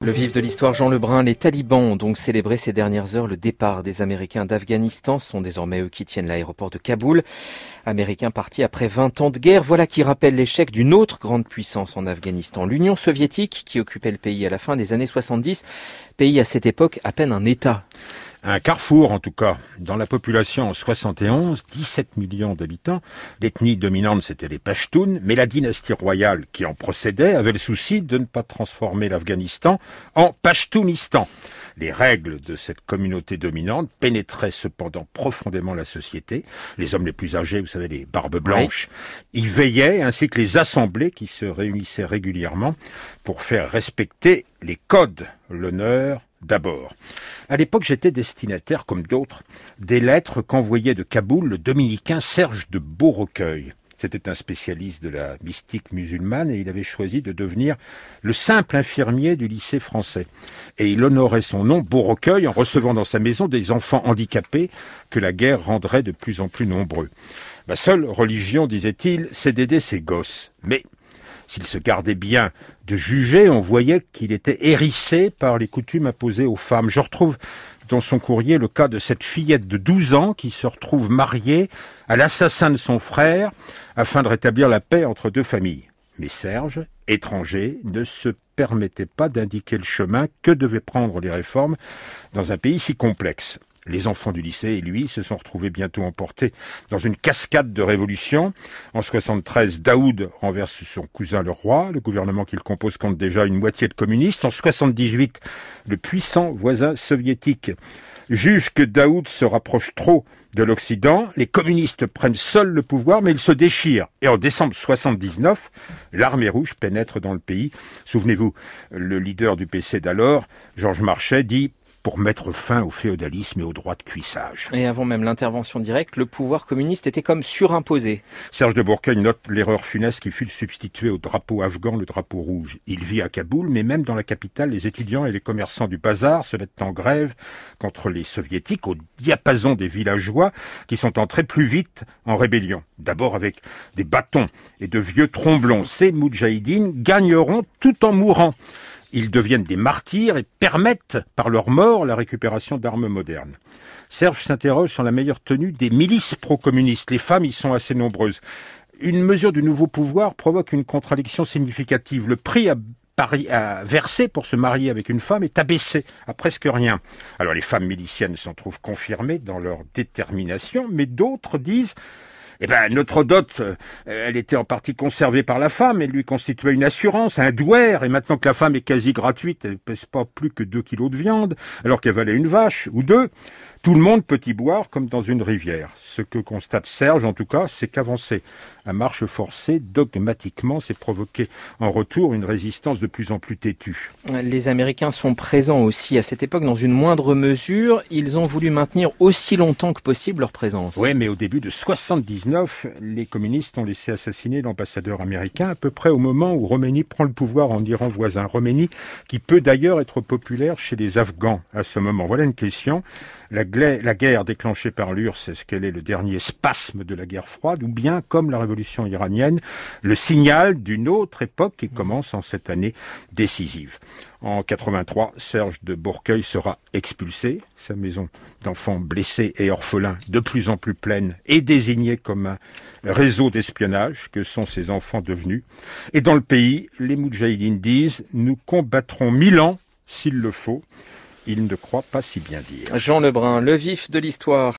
Le vif de l'histoire, Jean Lebrun, les talibans ont donc célébré ces dernières heures le départ des Américains d'Afghanistan. Ce sont désormais eux qui tiennent l'aéroport de Kaboul. Américains partis après 20 ans de guerre, voilà qui rappelle l'échec d'une autre grande puissance en Afghanistan, l'Union soviétique qui occupait le pays à la fin des années 70. Pays à cette époque à peine un État. Un carrefour, en tout cas. Dans la population en 71, 17 millions d'habitants. L'ethnie dominante, c'était les Pashtuns, mais la dynastie royale qui en procédait avait le souci de ne pas transformer l'Afghanistan en Pashtounistan. Les règles de cette communauté dominante pénétraient cependant profondément la société. Les hommes les plus âgés, vous savez, les barbes blanches, y veillaient, ainsi que les assemblées qui se réunissaient régulièrement pour faire respecter les codes, l'honneur, d'abord. À l'époque, j'étais destinataire, comme d'autres, des lettres qu'envoyait de Kaboul le dominicain Serge de Beaurecueil. C'était un spécialiste de la mystique musulmane et il avait choisi de devenir le simple infirmier du lycée français. Et il honorait son nom, Beaurecueil, en recevant dans sa maison des enfants handicapés que la guerre rendrait de plus en plus nombreux. Ma seule religion, disait-il, c'est d'aider ces gosses. Mais s'il se gardait bien de juger, on voyait qu'il était hérissé par les coutumes imposées aux femmes. Je retrouve dans son courrier le cas de cette fillette de 12 ans qui se retrouve mariée à l'assassin de son frère afin de rétablir la paix entre deux familles. Mais Serge, étranger, ne se permettait pas d'indiquer le chemin que devaient prendre les réformes dans un pays si complexe. Les enfants du lycée et lui se sont retrouvés bientôt emportés dans une cascade de révolutions. En 73, Daoud renverse son cousin le roi. Le gouvernement qu'il compose compte déjà une moitié de communistes. En 78, le puissant voisin soviétique juge que Daoud se rapproche trop de l'Occident. Les communistes prennent seuls le pouvoir, mais ils se déchirent. Et en décembre 79, l'armée rouge pénètre dans le pays. Souvenez-vous, le leader du PC d'alors, Georges Marchais, dit « pour mettre fin au féodalisme et aux droits de cuissage ». Et avant même l'intervention directe, le pouvoir communiste était comme surimposé. Serge de Beaurecueil note l'erreur funeste qui fut de substituer au drapeau afghan le drapeau rouge. Il vit à Kaboul, mais même dans la capitale, les étudiants et les commerçants du bazar se mettent en grève contre les soviétiques au diapason des villageois qui sont entrés plus vite en rébellion. D'abord avec des bâtons et de vieux tromblons. Ces moudjahidines gagneront tout en mourant. Ils deviennent des martyrs et permettent, par leur mort, la récupération d'armes modernes. Serge s'interroge sur la meilleure tenue des milices pro-communistes. Les femmes y sont assez nombreuses. Une mesure du nouveau pouvoir provoque une contradiction significative. Le prix à verser pour se marier avec une femme est abaissé à presque rien. Alors les femmes miliciennes s'en trouvent confirmées dans leur détermination, mais d'autres disent notre dot, elle était en partie conservée par la femme, elle lui constituait une assurance, un douaire, et maintenant que la femme est quasi gratuite, elle ne pèse pas plus que 2 kilos de viande, alors qu'elle valait une vache, ou 2. Tout le monde peut y boire comme dans une rivière. Ce que constate Serge, en tout cas, c'est qu'avancer à marche forcée, dogmatiquement, c'est provoquer en retour une résistance de plus en plus têtue. Les Américains sont présents aussi à cette époque dans une moindre mesure. Ils ont voulu maintenir aussi longtemps que possible leur présence. Oui, mais au début de 79, les communistes ont laissé assassiner l'ambassadeur américain à peu près au moment où Khomeini prend le pouvoir en Iran voisin. Khomeini qui peut d'ailleurs être populaire chez les Afghans à ce moment. Voilà une question. La guerre déclenchée par l'URSS, est-ce qu'elle est le dernier spasme de la guerre froide ou bien, comme la révolution iranienne, le signal d'une autre époque qui commence en cette année décisive? En 83, Serge de Beaurecueil sera expulsé. Sa maison d'enfants blessés et orphelins, de plus en plus pleine, est désignée comme un réseau d'espionnage que sont ces enfants devenus. Et dans le pays, les moudjahidines disent « Nous combattrons 1000 ans s'il le faut ». Ils ne croient pas si bien dire. Jean Lebrun, le vif de l'histoire.